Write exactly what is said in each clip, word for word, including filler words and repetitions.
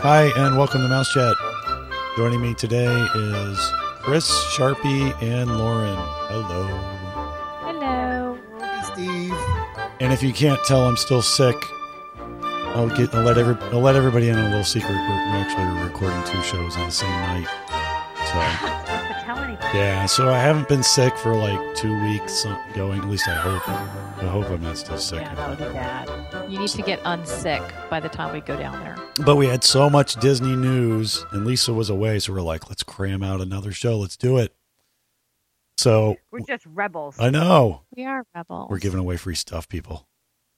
Hi, and welcome to Mouse Chat. Joining me today is Chris, Sharpie, and Lauren. Hello. Hello. Hey, Steve. And if you can't tell, I'm still sick. I'll get. I'll let every. I'll let everybody in on a little secret. We're, we actually are recording two shows on the same night. So. Tell anybody. Yeah. So I haven't been sick for like two weeks going. At least I hope. I hope I'm not still sick. Yeah, that would be bad. You need to get unsick by the time we go down there. But we had so much Disney news, and Lisa was away, so we're like, let's cram out another show. Let's do it. So we're just rebels. I know. We are rebels. We're giving away free stuff, people.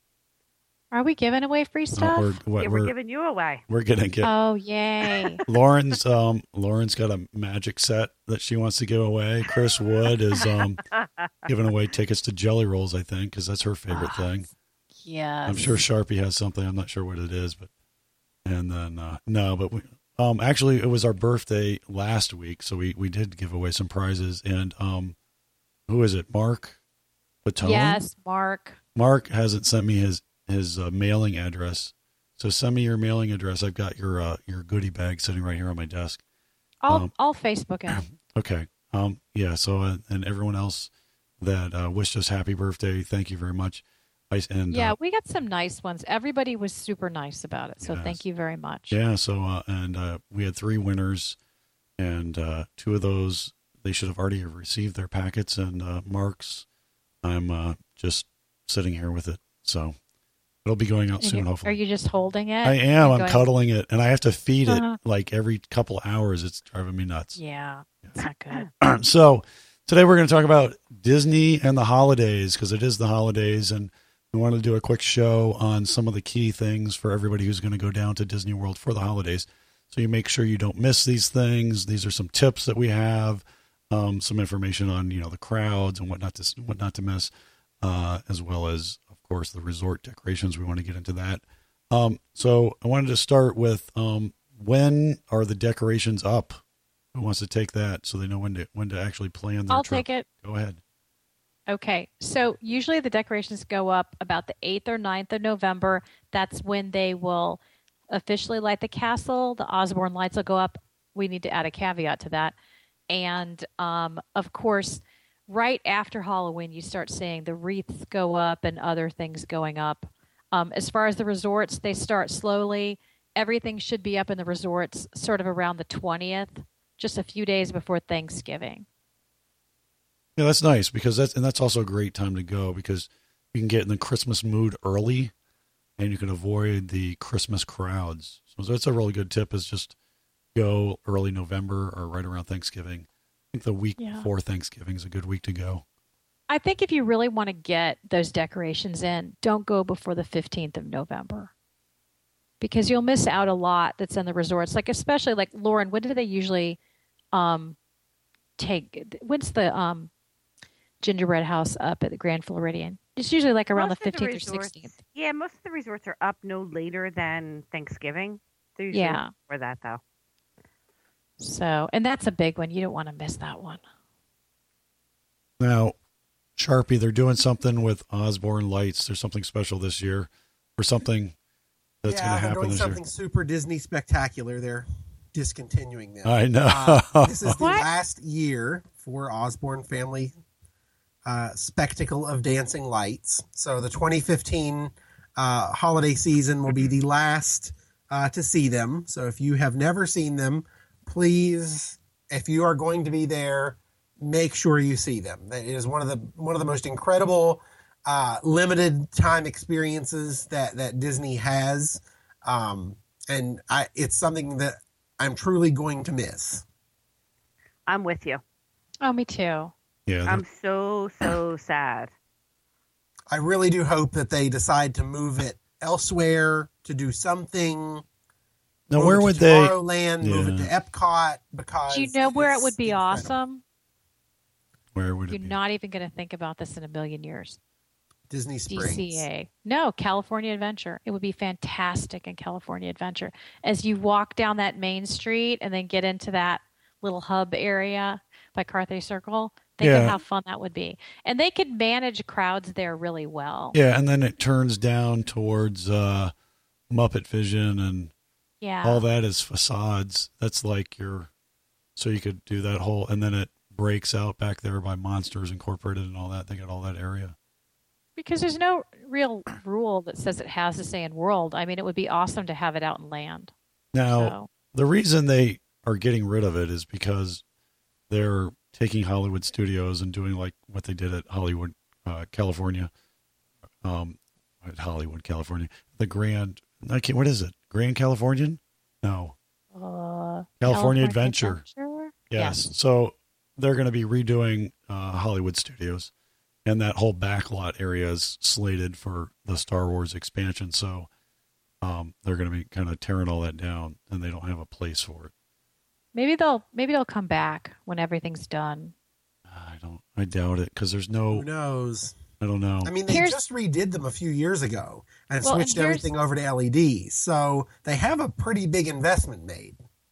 Are we giving away free stuff? Uh, we're, what, yeah, we're, we're giving you away. We're gonna get. Oh, yay! Lauren's um Lauren's got a magic set that she wants to give away. Chris Wood is um giving away tickets to Jelly Rolls, I think, because that's her favorite oh, thing. Yeah. I'm sure Sharpie has something. I'm not sure what it is, but and then uh, no, but we um actually it was our birthday last week, so we we did give away some prizes. And um, who is it? Mark Patone? Yes, Mark. Mark hasn't sent me his. his uh, mailing address. So send me your mailing address. I've got your uh, your goodie bag sitting right here on my desk. I'll, Um, I'll Facebook him. Okay. Um, yeah. So, uh, and everyone else that uh, wished us happy birthday, thank you very much. I, and Yeah, uh, we got some nice ones. Everybody was super nice about it. So Yes. thank you very much. yeah. So, uh, and uh, we had three winners, and uh, two of those, they should have already received their packets. And uh, Mark's, I'm uh, just sitting here with it. So it'll be going out And soon, you- hopefully. Are you just holding it? I am. and I'm going- cuddling it, and I have to feed it Uh-huh. like every couple hours. It's driving me nuts. Yeah, it's not good. So today we're going to talk about Disney and the holidays, because it is the holidays, and we want to do a quick show on some of the key things for everybody who's going to go down to Disney World for the holidays. So you make sure you don't miss these things. These are some tips that we have, um, some information on, you know, the crowds and what not to what not to miss, uh, as well as, of course, the resort decorations. We want to get into that. Um, so I wanted to start with um, when are the decorations up? Who wants to take that so they know when to when to actually plan their I'll trip? take it. Go ahead. Okay, so usually the decorations go up about the eighth or ninth of November. That's when they will officially light the castle. The Osborne lights will go up. We need to add a caveat to that. And, um, of course, right after Halloween, you start seeing the wreaths go up and other things going up. Um, as far as the resorts, they start slowly. Everything should be up in the resorts sort of around the twentieth, just a few days before Thanksgiving. Yeah, that's nice, because that's and that's also a great time to go, because you can get in the Christmas mood early, and you can avoid the Christmas crowds. So that's a really good tip, is just go early November or right around Thanksgiving. I think the week Yeah. before Thanksgiving is a good week to go. I think if you really want to get those decorations in, don't go before the fifteenth of November, because you'll miss out a lot that's in the resorts. Like, especially like Lauren, when do they usually um, take, when's the um, gingerbread house up at the Grand Floridian? It's usually like around Most the of the fifteenth or resorts- sixteenth. Yeah, most of the resorts are up no later than Thanksgiving. They're usually Yeah. for that though. So, and that's a big one. You don't want to miss that one. Now, Sharpie, they're doing something with Osborne lights. There's something special this year, or something that's yeah, going to they're happen doing this something year. super Disney spectacular. They're discontinuing them. I know. Uh, this is the What? last year for Osborne Family uh, Spectacle of Dancing Lights. So the twenty fifteen uh, holiday season will be the last uh, to see them. So if you have never seen them, please, if you are going to be there, make sure you see them. It is one of the one of the most incredible uh, limited time experiences that that Disney has, um, and I, it's something that I'm truly going to miss. I'm with you. Oh, me too. Yeah, I'm so so sad. I really do hope that they decide to move it elsewhere, to do something. now move where it to would they? Tomorrowland, move it to Yeah. Epcot, because Do you know where it it's would be incredible. awesome? Where would it You're be? not even going to think about this in a million years. Disney Springs. D C A. No, California Adventure. It would be fantastic in California Adventure. As you walk down that main street and then get into that little hub area by Carthay Circle, think Yeah. of how fun that would be. And they could manage crowds there really well. Yeah, and then it turns down towards uh, Muppet Vision and Yeah. All that is facades. That's like your, so you could do that whole, and then it breaks out back there by Monsters Incorporated and all that. They got all that area. Because there's no real rule that says it has to stay in world. I mean, it would be awesome to have it out in land. Now, So, the reason they are getting rid of it is because they're taking Hollywood Studios and doing like what they did at Hollywood, uh, California, um, at Hollywood, California, the Grand, I can't, what is it? Grand Californian? No. uh, California Adventure. Adventure? Yes. So they're going to be redoing uh, Hollywood Studios, and that whole backlot area is slated for the Star Wars expansion. So um, they're going to be kind of tearing all that down, and they don't have a place for it. Maybe they'll maybe they'll come back when everything's done. I don't. I doubt it because there's Who no. knows? I don't know. I mean, they Here's- just redid them a few years ago and Well, and switched here's- everything over to L E D. So they have a pretty big investment made.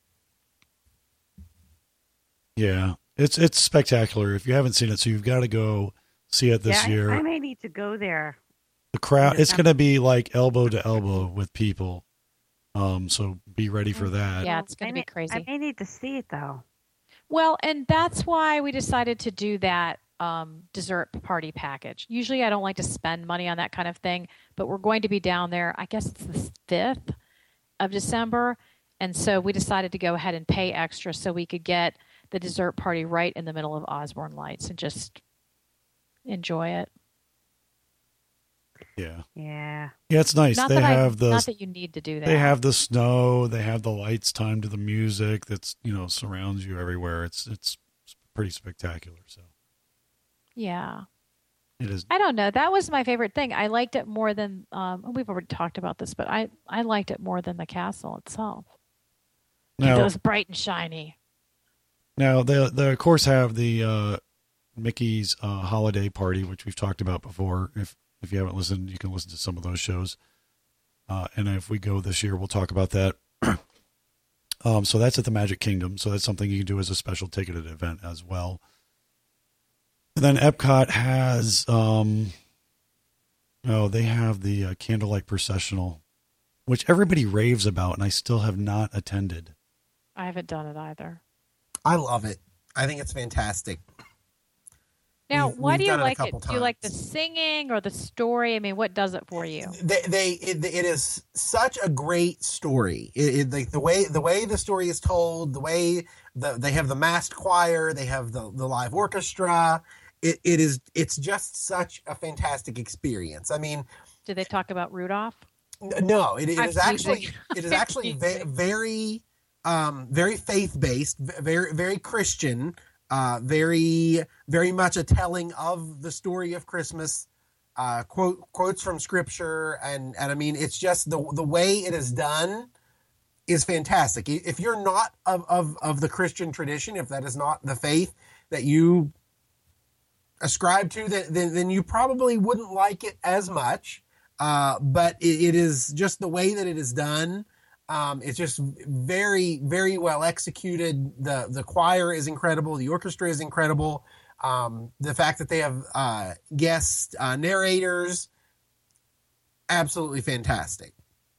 Yeah, it's it's spectacular. If you haven't seen it, so you've got to go see it this yeah, I- year. I, may need to go there. The crowd. It's Yeah. going to be like elbow to elbow with people. Um, so be ready for that. Yeah, it's going I to be may- crazy. I may need to see it though. Well, and that's why we decided to do that um, dessert party package. Usually I don't like to spend money on that kind of thing, but we're going to be down there, I guess it's the fifth of December. And so we decided to go ahead and pay extra so we could get the dessert party right in the middle of Osborne Lights and just enjoy it. Yeah. Yeah. Yeah, it's nice. Not They that I, have the not that you need to do that. they have the snow. They have the lights timed to the music that's you know surrounds you everywhere. It's it's pretty spectacular. So Yeah. it is. I don't know. That was my favorite thing. I liked it more than um, we've already talked about this, but I, I liked it more than the castle itself. Now, It was bright and shiny. now they they of course have the uh, Mickey's uh, holiday party, which we've talked about before. If if you haven't listened, you can listen to some of those shows. Uh, and if we go this year, we'll talk about that. um, so that's at the Magic Kingdom. So that's something you can do as a special ticketed event as well. And then Epcot has, um, oh, they have the uh, Candlelight Processional, which everybody raves about, and I still have not attended. I haven't done it either. I love it. I think it's fantastic. Now, We've- why we've do you done it a like it? couple Do you like the times. singing or the story? I mean, what does it for you? They, they it, it is such a great story. It, it, like the way the way the story is told, the way the they have the masked choir, they have the the live orchestra. It, it is it's just such a fantastic experience. I mean, Did they talk about Rudolph? n- no, it, it I'm is actually teasing. it is I'm actually ve- teasing. very um, very faith based, very very Christian, uh, very very much a telling of the story of Christmas. Uh, quote quotes from scripture, and and I mean it's just the the way it is done is fantastic. If you're not of of of the Christian tradition, if that is not the faith that you ascribe to, then then, then you probably wouldn't like it as much. Uh, but it, it is just the way that it is done. Um, it's just very, very well executed. The the choir is incredible. The orchestra is incredible. Um, the fact that they have uh, guest uh, narrators, absolutely fantastic.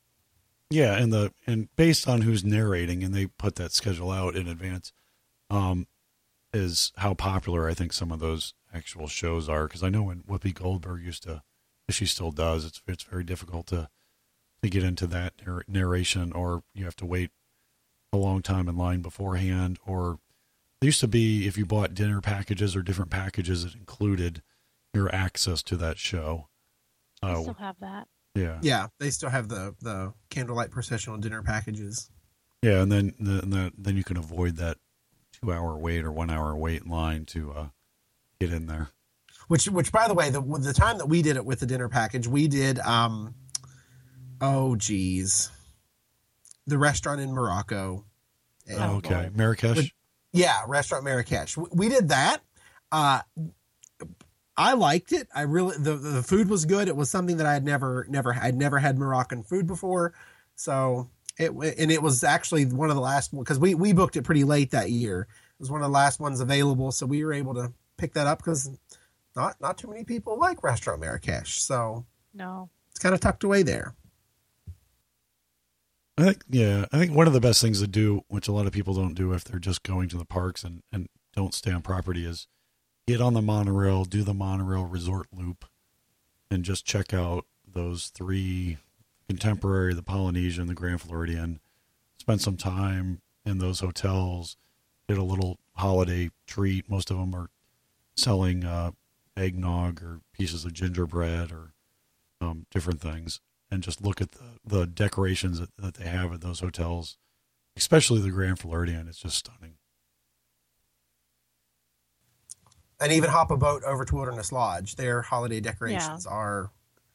Yeah, and the and based on who's narrating, and they put that schedule out in advance, um, is how popular I think some of those actual shows are. Because I know when Whoopi Goldberg used to, she still does. It's it's very difficult to to get into that narr- narration, or you have to wait a long time in line beforehand. Or there used to be, if you bought dinner packages or different packages, it included your access to that show. I Oh, still have that. yeah. Yeah, they still have the the candlelight processional dinner packages. Yeah, and then the, the, then you can avoid that two hour wait or one hour wait in line to uh, get in there. Which, which, by the way, the the time that we did it with the dinner package, we did, um, oh geez, the restaurant in Morocco. And- Oh, Okay, Lord. Marrakesh. But- yeah, restaurant Marrakesh. We, we did that. Uh, I liked it. I really the the food was good. It was something that I had never never I'd never had Moroccan food before, so it and it was actually one of the last because we we booked it pretty late that year. It was one of the last ones available, so we were able to pick that up because not not too many people like restaurant Marrakesh, so No. it's kind of tucked away there. I think, yeah, I think one of the best things to do, which a lot of people don't do if they're just going to the parks and, and don't stay on property, is get on the monorail, do the monorail resort loop, and just check out those three Contemporary, the Polynesian, the Grand Floridian. Spend some time in those hotels, get a little holiday treat. Most of them are selling uh, eggnog or pieces of gingerbread or um, different things. And just look at the, the decorations that, that they have at those hotels, especially the Grand Floridian. It's just stunning. And even hop a boat over to Wilderness Lodge. Their holiday decorations yeah. are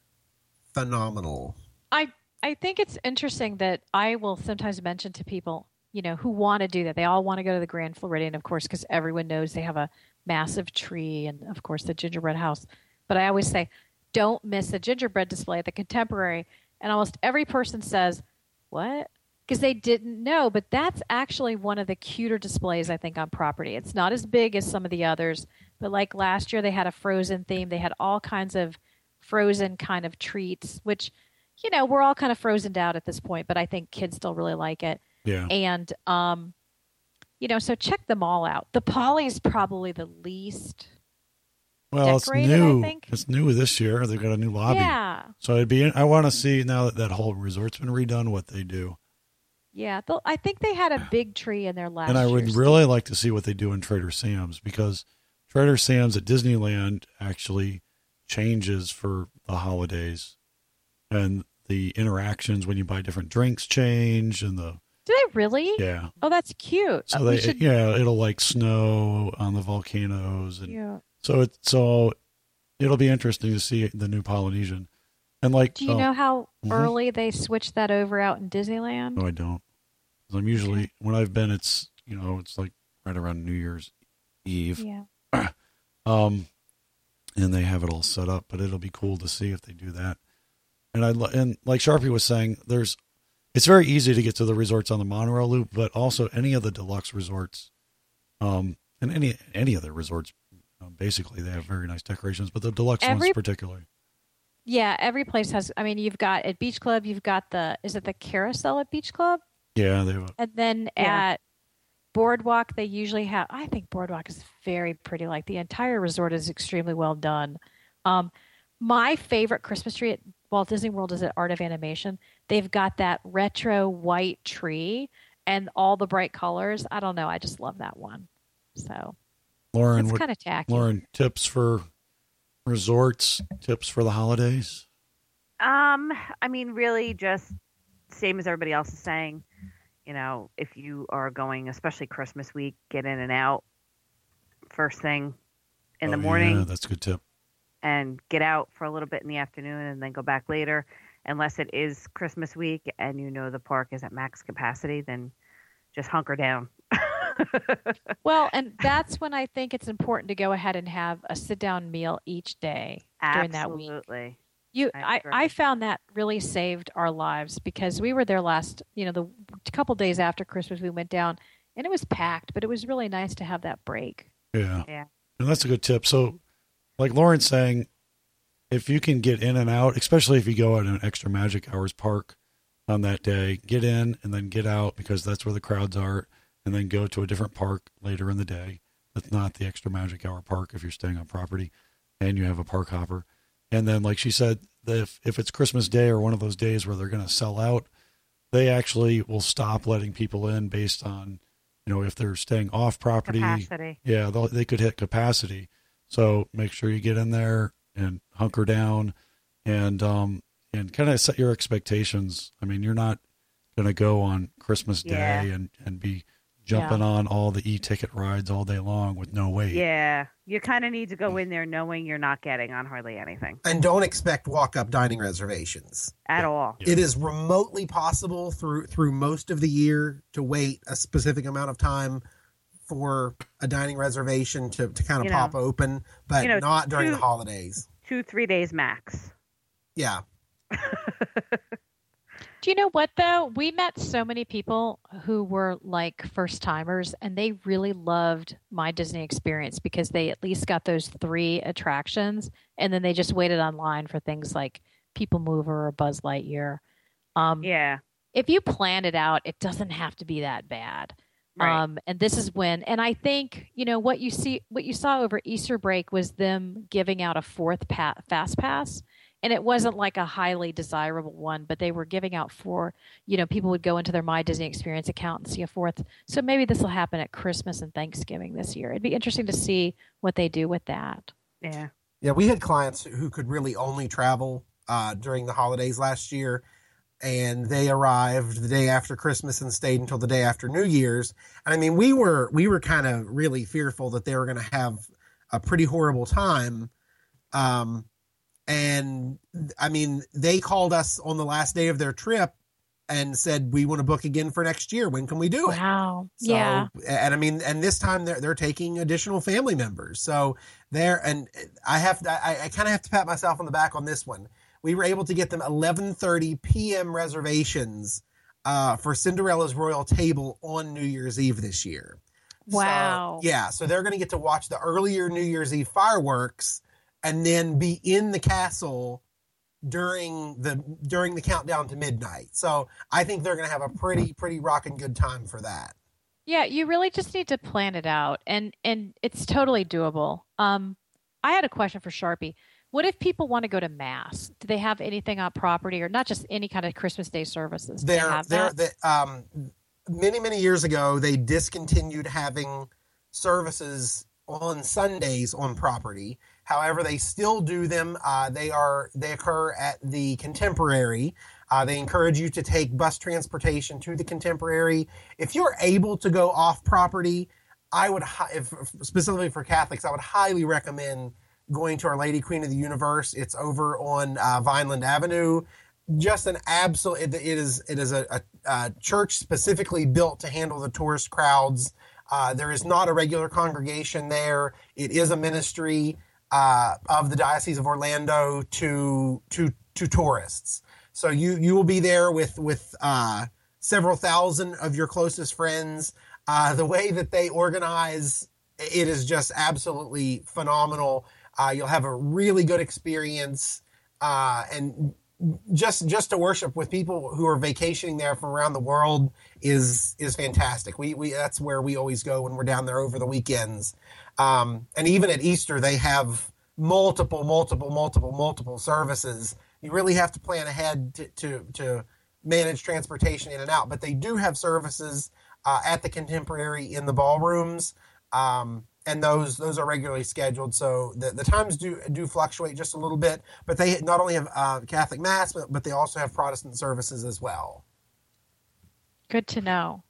phenomenal. I I think it's interesting that I will sometimes mention to people, you know, who want to do that. They all want to go to the Grand Floridian, of course, because everyone knows they have a massive tree and, of course, the gingerbread house. But I always say, don't miss the gingerbread display at the Contemporary. And almost every person says, what? Because they didn't know. But that's actually one of the cuter displays, I think, on property. It's not as big as some of the others. But like last year, they had a Frozen theme. They had all kinds of Frozen kind of treats, which, you know, we're all kind of frozened out at this point. But I think kids still really like it. Yeah. And, um, you know, so check them all out. The Poly's probably the least... Well, it's new. It's new this year. They've got a new lobby. Yeah. So it'd be. I want to see now that that whole resort's been redone, what they do. Yeah, I think they had a big tree in there last year. And I would year's really like to see what they do in Trader Sam's, because Trader Sam's at Disneyland actually changes for the holidays, and the interactions when you buy different drinks change, and the. Do they really? Yeah. Oh, that's cute. So they, should... yeah, it'll like snow on the volcanoes and. Yeah. So it so it'll be interesting to see the new Polynesian, and like. Do you oh, know how mm-hmm. early they switched that over out in Disneyland? No, I don't. 'Cause I'm usually when I've been, it's you know it's like right around New Year's Eve. Yeah. um, and they have it all set up, but it'll be cool to see if they do that. And I and like Sharpie was saying, there's it's very easy to get to the resorts on the monorail loop, but also any of the deluxe resorts, um, and any any of the resorts. Basically, they have very nice decorations, but the deluxe every, ones particularly. Yeah, every place has. I mean, you've got at Beach Club, you've got the. Is it the carousel at Beach Club? Yeah, they have. A, and then yeah. at Boardwalk, they usually have. I think Boardwalk is very pretty. Like the entire resort is extremely well done. Um, my favorite Christmas tree at Walt Disney World is at Art of Animation. They've got that retro white tree and all the bright colors. I don't know. I just love that one. So. Lauren, it's what, kind of tacky. Lauren, tips for resorts, tips for the holidays? Um, I mean, really just same as everybody else is saying. You know, if you are going, especially Christmas week, get in and out first thing in oh, the morning. Yeah, that's a good tip. And get out for a little bit in the afternoon and then go back later. Unless it is Christmas week and you know the park is at max capacity, then just hunker down. Well, and that's when I think it's important to go ahead and have a sit-down meal each day during that week. Absolutely. You, I, I, I found that really saved our lives because we were there last, you know, the couple days after Christmas we went down and it was packed, but it was really nice to have that break. Yeah. Yeah. And that's a good tip. So like Lauren's saying, if you can get in and out, especially if you go at an Extra Magic Hours park on that day, get in and then get out because that's where the crowds are. And then go to a different park later in the day. That's not the Extra Magic Hour park if you're staying on property and you have a park hopper. And then, like she said, if, if it's Christmas Day or one of those days where they're going to sell out, they actually will stop letting people in based on, you know, if they're staying off property. Capacity. Yeah, they could hit capacity. So make sure you get in there and hunker down and, um, and kind of set your expectations. I mean, you're not going to go on Christmas Day yeah. and, and be jumping yeah. on all the e-ticket rides all day long with no wait. Yeah. You kind of need to go in there knowing you're not getting on hardly anything. And don't expect walk-up dining reservations. At all. Yeah. It is remotely possible through through most of the year to wait a specific amount of time for a dining reservation to, to kind of you pop know, open, but you know, not during two, the holidays. Two, three days max. Yeah. Do you know what, though? We met so many people who were like first timers and they really loved my Disney experience because they at least got those three attractions and then they just waited online for things like People Mover or Buzz Lightyear. Um, yeah. if you plan it out, it doesn't have to be that bad. Right. Um, and this is when, and I think, you know, what you see, what you saw over Easter break was them giving out a fourth pa- fast pass. And it wasn't like a highly desirable one, but they were giving out four, you know, people would go into their My Disney Experience account and see a fourth. So maybe this will happen at Christmas and Thanksgiving this year. It'd be interesting to see what they do with that. Yeah. Yeah, we had clients who could really only travel uh, during the holidays last year. And they arrived the day after Christmas and stayed until the day after New Year's. And I mean, we were we were kind of really fearful that they were going to have a pretty horrible time. Um, and I mean, they called us on the last day of their trip and said, "We want to book again for next year. When can we do it?" Wow. So, yeah. And I mean, and this time they're they're taking additional family members. So they're and I have to, I, I kind of have to pat myself on the back on this one. We were able to get them eleven thirty p.m. reservations uh, for Cinderella's Royal Table on New Year's Eve this year. Wow. So, yeah, so they're going to get to watch the earlier New Year's Eve fireworks and then be in the castle during the during the countdown to midnight. So I think they're going to have a pretty pretty rockin' good time for that. Yeah, you really just need to plan it out, and and it's totally doable. Um, I had a question for Sharpie. What if people want to go to mass? Do they have anything on property, or not just any kind of Christmas Day services? Do they They're, have they're, that? they, um, many, many years ago, they discontinued having services on Sundays on property. However, they still do them. Uh, they are they occur at the Contemporary. Uh, they encourage you to take bus transportation to the Contemporary. If you're able to go off property, I would, if, specifically for Catholics, I would highly recommend going to Our Lady Queen of the Universe. It's over on uh, Vineland Avenue. Just an absolute, it, it is it is a, a, a church specifically built to handle the tourist crowds. Uh, there is not a regular congregation there. It is a ministry uh, of the Diocese of Orlando to to to tourists. So you you will be there with with uh, several thousand of your closest friends. Uh, the way that they organize, it is just absolutely phenomenal. Uh, you'll have a really good experience, uh, and just just to worship with people who are vacationing there from around the world is is fantastic. We we that's where we always go when we're down there over the weekends, um, and even at Easter they have multiple, multiple, multiple, multiple services. You really have to plan ahead to to, to manage transportation in and out, but they do have services uh, at the Contemporary in the ballrooms. Um, And those those are regularly scheduled, so the, the times do do fluctuate just a little bit. But they not only have uh, Catholic Mass, but, but they also have Protestant services as well. Good to know.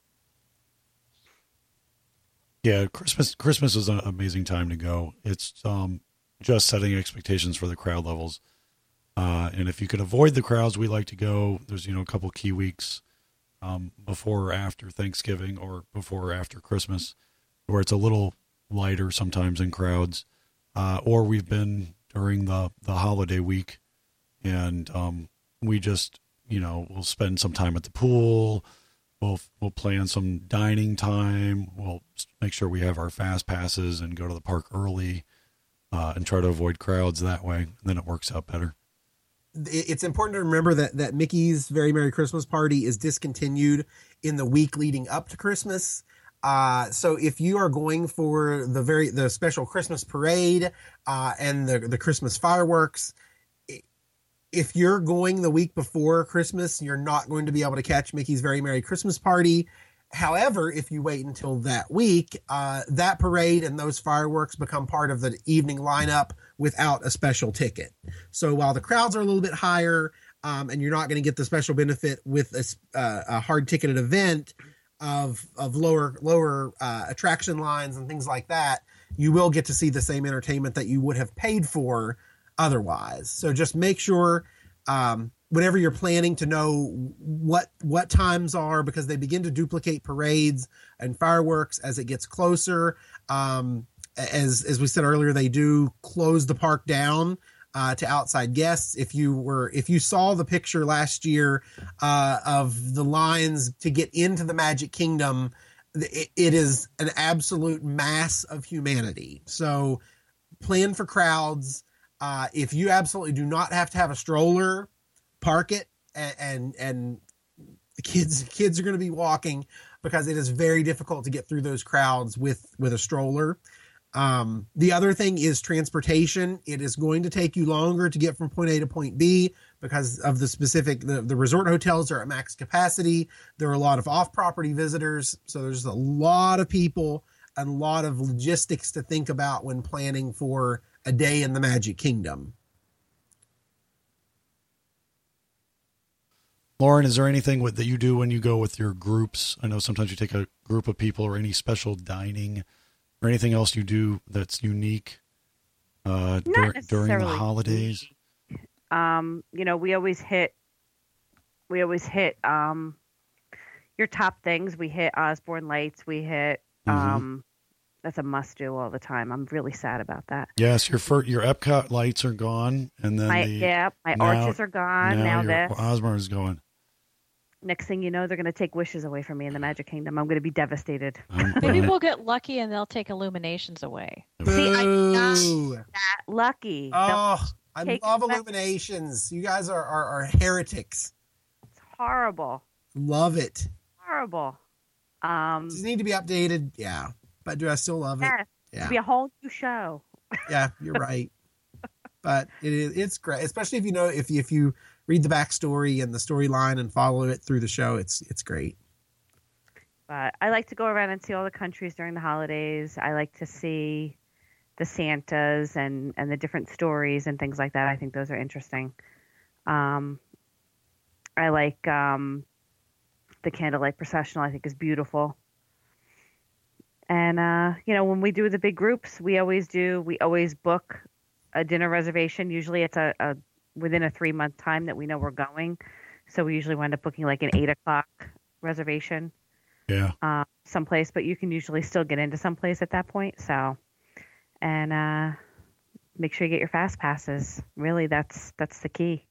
Yeah, Christmas Christmas is an amazing time to go. It's um, just setting expectations for the crowd levels. Uh, and if you could avoid the crowds, we like to go. There's you know a couple key weeks um, before or after Thanksgiving or before or after Christmas, where it's a little lighter sometimes in crowds, uh, or we've been during the, the holiday week, and um, we just, you know, we'll spend some time at the pool. We'll we'll plan some dining time. We'll make sure we have our fast passes and go to the park early, uh, and try to avoid crowds that way. And then it works out better. It's important to remember that that Mickey's Very Merry Christmas Party is discontinued in the week leading up to Christmas. Uh, so if you are going for the very, the special Christmas parade, uh, and the, the Christmas fireworks, if you're going the week before Christmas, you're not going to be able to catch Mickey's Very Merry Christmas Party. However, if you wait until that week, uh, that parade and those fireworks become part of the evening lineup without a special ticket. So while the crowds are a little bit higher, um, and you're not going to get the special benefit with a, uh, a hard ticketed event, of of lower lower uh, attraction lines and things like that, you will get to see the same entertainment that you would have paid for otherwise. So just make sure, um, whenever you're planning, to know what what times are, because they begin to duplicate parades and fireworks as it gets closer. Um, as as we said earlier, they do close the park down Uh, to outside guests. If you were, if you saw the picture last year uh, of the lines to get into the Magic Kingdom, it, it is an absolute mass of humanity. So plan for crowds. Uh, if you absolutely do not have to have a stroller, park it and and, and The kids kids are going to be walking because it is very difficult to get through those crowds with with a stroller. Um, the other thing is transportation. It is going to take you longer to get from point A to point B because of the specific, the, the resort hotels are at max capacity. There are a lot of off-property visitors. So there's a lot of people and a lot of logistics to think about when planning for a day in the Magic Kingdom. Lauren, is there anything with, that you do when you go with your groups? I know sometimes you take a group of people, or any special dining or anything else you do that's unique uh, dur- during the holidays? Um, you know, we always hit, we always hit um, your top things. We hit Osborne Lights. We hit, Mm-hmm. um, that's a must do all the time. I'm really sad about that. Yes, your fir- your Epcot lights are gone, and then My, the, yeah, my now- arches are gone. Now, Now, your this. Osborne is going. Next thing you know, they're going to take wishes away from me in the Magic Kingdom. I'm going to be devastated. I'm Maybe glad- we'll get lucky and they'll take Illuminations away. See, I'm not Boo. that lucky. Oh, I take love it back. Illuminations. You guys are, are, are heretics. It's horrible. Love it. Horrible. Um, Does it need to be updated? Yeah. But do I still love it? yeah, Yeah. it'll be a whole new show. Yeah, you're right. But it is, it's great, especially if you know, if you, if you read the backstory and the storyline and follow it through the show, it's, it's great. But I like to go around and see all the countries during the holidays. I like to see the Santas and, and the different stories and things like that. I think those are interesting. Um, I like um, the candlelight processional. I think is beautiful. And uh, you know, when we do the big groups, we always do. We always book a dinner reservation. Usually, it's a, a within a three month time that we know we're going. So we usually wind up booking like an eight o'clock reservation. Yeah. Uh, someplace, but you can usually still get into someplace at that point. So, and uh, make sure you get your fast passes. Really, that's that's the key.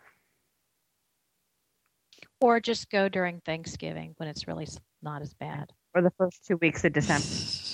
Or just go during Thanksgiving when it's really s- not as bad. For the first two weeks of December.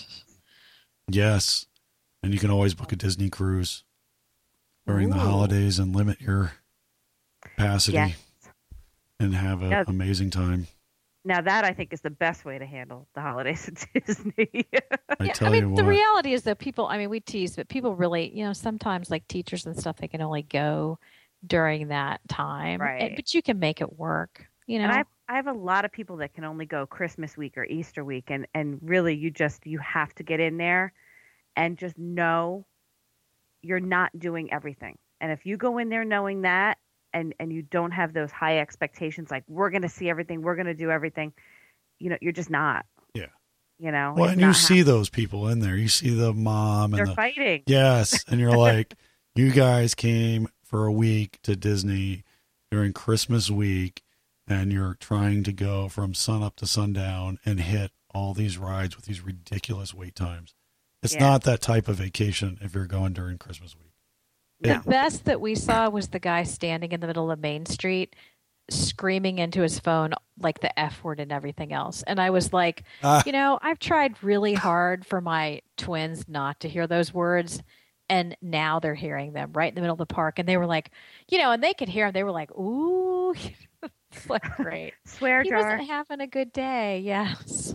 Yes. And you can always book a Disney cruise during the Ooh. holidays and limit your capacity Yes. and have an Yeah. amazing time. Now that I think is the best way to handle the holidays at Disney. I Yeah, tell I mean, you the what. reality is that people, I mean, we tease, but people really, you know, sometimes like teachers and stuff, they can only go during that time. Right. And- but you can make it work, you know. And I I have a lot of people that can only go Christmas week or Easter week, and and really you just you have to get in there and just know you're not doing everything. And if you go in there knowing that and and you don't have those high expectations like we're going to see everything, we're going to do everything, you know, you're just not. Yeah. You know. Well, it's and you not see those people in there. You see the mom They're and the fighting. yes, and you're like, you guys came for a week to Disney during Christmas week, and you're trying to go from sun up to sundown and hit all these rides with these ridiculous wait times. It's Yeah. not that type of vacation if you're going during Christmas week. The It- best that we saw was the guy standing in the middle of Main Street screaming into his phone like the F word and everything else. And I was like, Ah. you know, I've tried really hard for my twins not to hear those words. And now they're hearing them right in the middle of the park. And they were like, you know, and they could hear them. They were like, ooh, it's like great. Swear He jar. wasn't having a good day. Yes.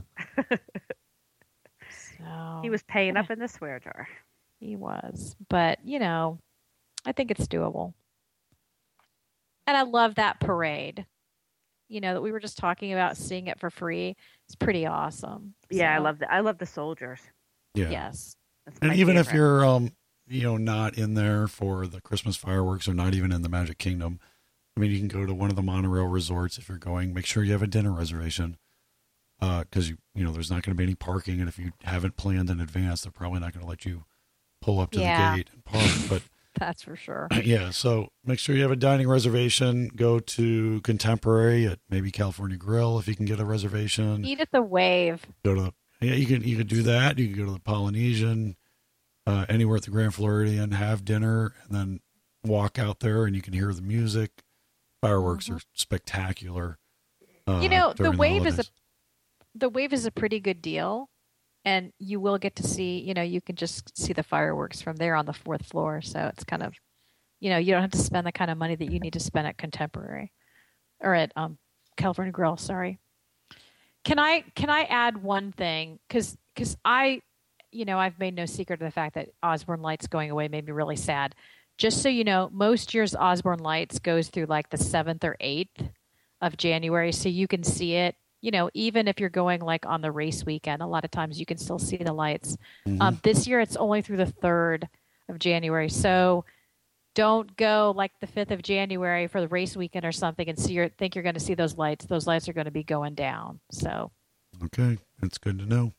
So He was paying up in the swear jar. He was. But, you know, I think it's doable. And I love that parade. You know, that we were just talking about seeing it for free. It's pretty awesome. Yeah, I So, love the I love the soldiers. Yeah. Yes. That's And my even if favorite. you're, um, you know, not in there for the Christmas fireworks or not even in the Magic Kingdom, I mean, you can go to one of the monorail resorts if you're going. Make sure you have a dinner reservation because, you, you know, there's not going to be any parking. And if you haven't planned in advance, they're probably not going to let you pull up to Yeah. the gate and park. But That's for sure. yeah, so make sure you have a dining reservation. Go to Contemporary at maybe California Grill if you can get a reservation. Eat at the Wave. Go to the yeah, you can you can do that. You can go to the Polynesian, uh, anywhere at the Grand Floridian, have dinner, and then walk out there, and you can hear the music. Fireworks are spectacular. Uh, You know, the during Wave is a holidays. the Wave is a pretty good deal. And you will get to see, you know, you can just see the fireworks from there on the fourth floor. So it's kind of, you know, you don't have to spend the kind of money that you need to spend at Contemporary or at um, California Grill. Sorry. Can I can I add one thing? Because because I, you know, I've made no secret of the fact that Osborne Lights going away made me really sad. Just so you know, most years Osborne Lights goes through like the seventh or eighth of January, so you can see it. You know, even if you're going like on the race weekend, a lot of times you can still see the lights. Mm-hmm. Um, this year it's only through the third of January, so don't go like the fifth of January for the race weekend or something and see your, think you're going to see those lights. Those lights are going to be going down. So, okay, that's good to know.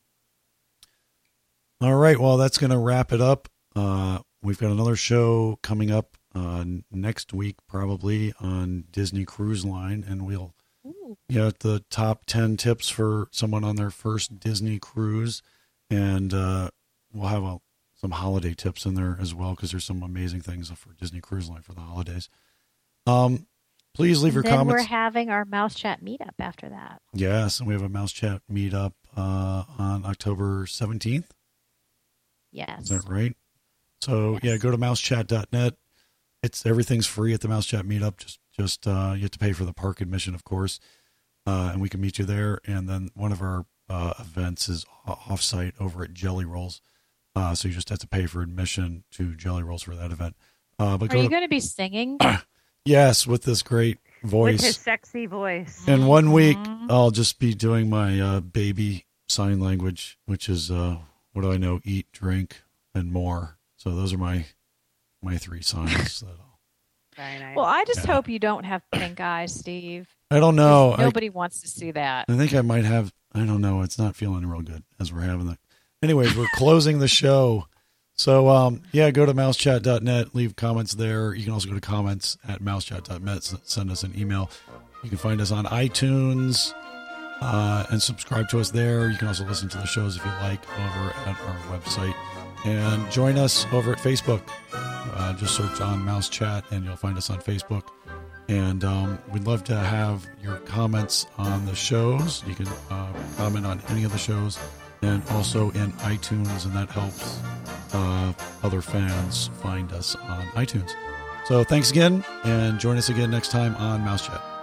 All right, well, that's going to wrap it up. Uh, we've got another show coming up uh, next week, probably on Disney Cruise Line, and we'll Ooh. get the top ten tips for someone on their first Disney cruise, and uh, we'll have a some holiday tips in there as well, because there's some amazing things for Disney Cruise Line for the holidays. Um, please leave and your then comments. We're having our Mouse Chat meetup after that. Yes, and we have a Mouse Chat meetup uh, on October seventeenth. Yes. Is that right? So yes. yeah, go to mouse chat dot net. It's everything's free at the Mouse Chat meetup. Just just uh, you have to pay for the park admission, of course, uh, and we can meet you there. And then one of our uh, events is offsite over at Jelly Rolls. Uh, so you just have to pay for admission to Jelly Rolls for that event. Uh, but Are go you to, going to be singing? Yes, with this great voice. With his sexy voice. And one week I'll just be doing my uh, baby sign language, which is, uh, what do I know? Eat, drink, and more. So those are my my three signs. that I'll, Very nice. Well, I just yeah. hope you don't have pink eyes, Steve. I don't know. Nobody I, wants to see that. I think I might have, I don't know. It's not feeling real good as we're having the. Anyways, we're closing the show. So, um, yeah, go to mouse chat dot net, leave comments there. You can also go to comments at mouse chat dot net, send us an email. You can find us on iTunes uh, and subscribe to us there. You can also listen to the shows if you like over at our website. And join us over at Facebook. Uh, just search on Mouse Chat and you'll find us on Facebook. And um, we'd love to have your comments on the shows. You can uh, comment on any of the shows. And also in iTunes, and that helps uh, other fans find us on iTunes. So thanks again, and join us again next time on Mouse Chat.